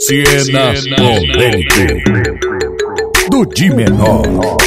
Siena Polêmico do Di Menor.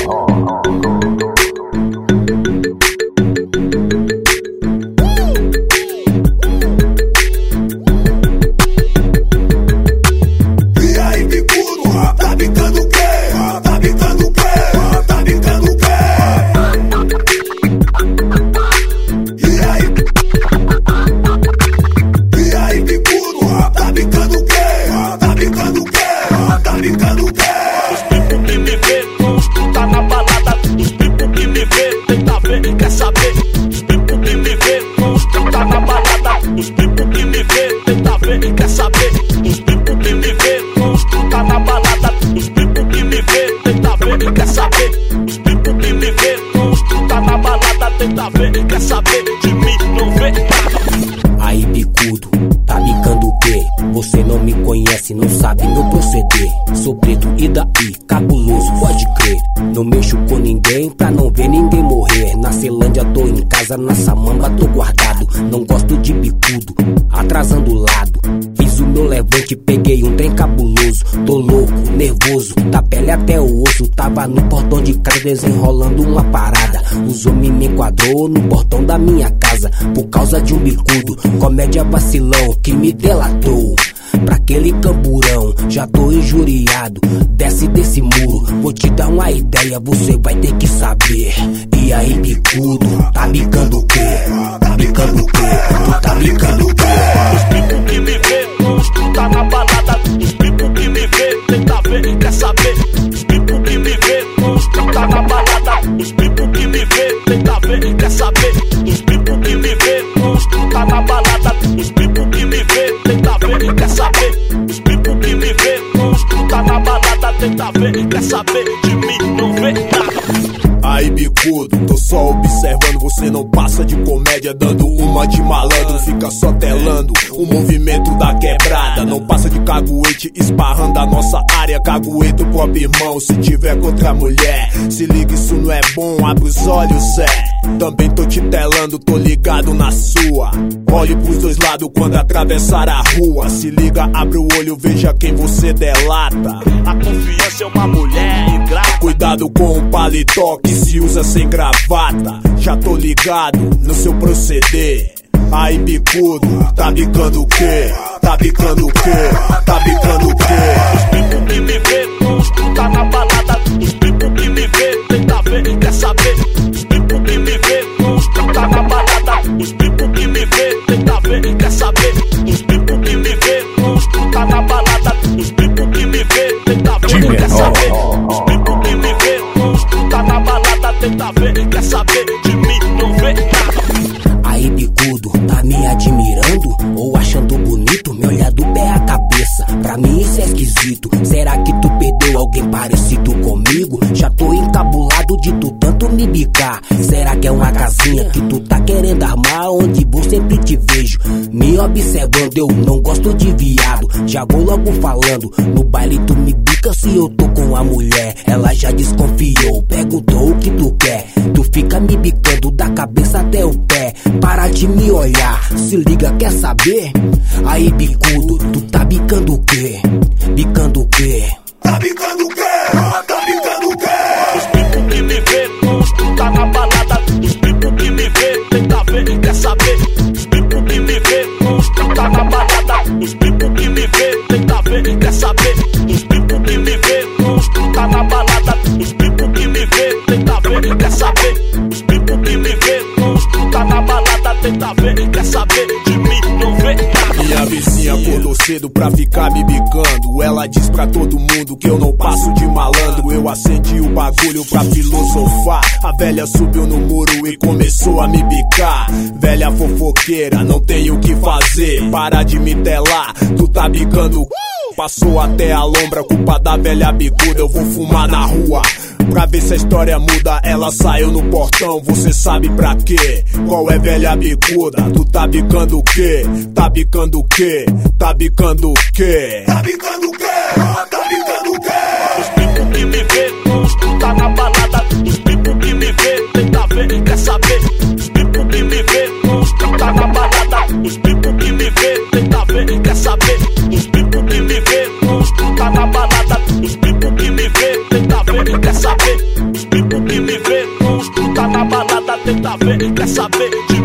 Quer saber de mim, não vê nada. Aí bicudo, tá bicando o quê? Você não me conhece, não sabe meu proceder. Sou preto e daí, cabuloso, pode crer. Não mexo com ninguém pra não ver ninguém morrer. Na Celândia tô em casa, na Samamba tô guardado. Não gosto de bicudo, atrasando o lado. Fiz o meu levante, peguei um trem cabuloso. Tô louco, nervoso, da pele até o osso. Tava no portão de casa desenrolando uma parada. Os homens me enquadrou no portão da minha casa por causa de um bicudo, comédia vacilão que me delatou. Pra aquele camburão, já tô injuriado. Desce desse muro, vou te dar uma ideia, você vai ter que saber. E aí bicudo, tá bicando o quê? Tá bicando o quê? Tu tá bicando o quê? Os pipos que me vê, tu tá na balada. Os pipos que me vê, tenta ver, quer saber. Os pipos que me vê, tu tá na balada. Os pipos que me vê, tenta ver, quer saber. Os pipos que me vê, tu tá na balada. Os pipos que me vê, tenta ver, quer saber. Os pipos que me vê, tu tá na balada. Tenta ver, quer saber de mim, não vê nada. Aí bicudo, tô só observando, você não passa de comédia dando uma de malandro, fica só telando o movimento da quebrada. Não passa de caguete esparrando a nossa área, caguete o próprio irmão se tiver contra a mulher. Se liga, isso não é bom, abre os olhos, também tô te telando, tô ligado na sua. Olhe pros dois lados quando atravessar a rua. Se liga, abre o olho, veja quem você delata. A confiança é uma mulher ingrata. Cuidado com o paletó que se usa sem gravata. Já tô ligado no seu proceder. Aí bicudo, tá bicando o quê? Tá bicando o quê? Tá bicando o quê? Os pipos que me vê, tu tá na balada. Os pipos que me vê, tenta ver, quer saber. Os pipos que me vê, tu tá na balada. Os pipos que me vê, tenta ver, quer saber. Os pipos que me vê, tu tá na balada. Os pipos que me vê, tenta ver, quer saber. Os pipos que me vê, tu tá na balada. Tenta ver, quer saber de mim, não vê nada. Aí bicudo, tá me admirando ou achando bonito? Me olhar do pé à cabeça, pra mim isso é esquisito. Será que tu perdeu alguém parecido comigo? Já tô encabulado de tu tanto me bicar. Será que é uma casinha que tu tá querendo armar, onde vou sempre te vejo me observando? Eu não gosto de viado, já vou logo falando. No baile tu me bica se eu tô com a mulher. Ela já desconfiou, perguntou o que tu quer. Tu fica me bicando da cabeça até o pé. Para de me olhar, se liga, quer saber? Aí bicudo, tu tá bicando o quê? Bicando o quê? Tá bicando o quê? Tá bicando o quê? Os pipos que me vê, tu tá na balada. Os pipos que me vê, tenta ver, quer saber. Os pipos que me vê, tu tá na balada. Os pipos que me vê, tenta ver, quer saber. Os pipos que me vê, tu tá na balada. Os pipos que me vê, tenta ver, quer saber. Os pipos que me vê, tu tá na balada. Tenta ver, quer saber de mim, não vê nada. Minha vizinha acordou cedo pra ficar me bicando. Ela diz pra todo mundo que eu não passo de malandro. Eu acendi o bagulho pra filosofar. A velha subiu no muro e começou a me bicar. Velha fofoqueira, não tenho o que fazer. Para de me telar, tu tá bicando. Passou até a lombra, culpa da velha bicuda. Eu vou fumar na rua pra ver se a história muda. Ela saiu no portão, você sabe pra quê? Qual é, velha bicuda? Tu tá bicando o quê? Tá bicando o quê? Tá bicando o quê? Tá bicando o quê? Tá bicando o quê? Os pipos que me vê, tu tá na balada. Os pipos que me vê, tenta ver, quer saber. Os pipos que me vê, tu tá na balada. Os pipos que me vê, tenta ver, quer saber. Os pipos que me vê, balada. Os pipo que me vê, tenta ver, quer saber. Os pipo que me vê com os puta na balada, tenta ver, quer saber.